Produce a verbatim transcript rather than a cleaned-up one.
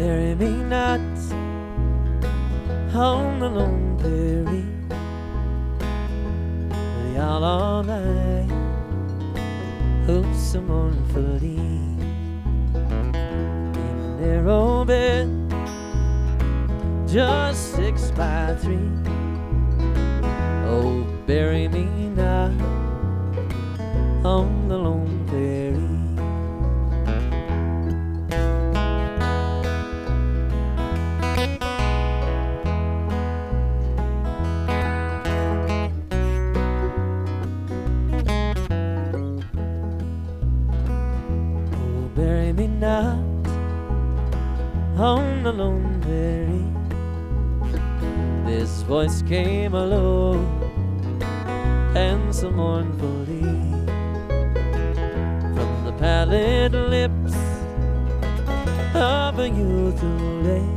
bury me not on the lone prairie, lay out all night, hope some mournfully in a narrow bed, just six by three. Oh, bury me not on the lone prairie. Oh, bury me not on the lone prairie. This voice came low and so mournfully from the pallid lips of a youth who lay